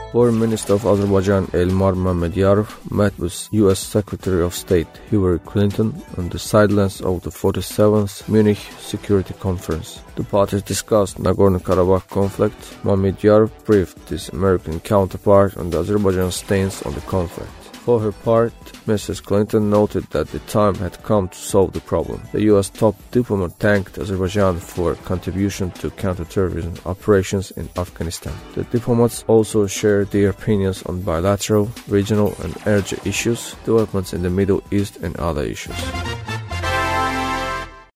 Foreign Minister of Azerbaijan Elmar Mammedyarov met with U.S. Secretary of State Hillary Clinton on the sidelines of the 47th Munich Security Conference. The parties discussed Nagorno-Karabakh conflict. Mammedyarov briefed his American counterpart on the Azerbaijan stance on the conflict. For her part, Mrs. Clinton noted that the time had come to solve the problem. The U.S. top diplomat thanked Azerbaijan for contribution to counterterrorism operations in Afghanistan. The diplomats also shared their opinions on bilateral, regional and energy issues, developments in the Middle East and other issues.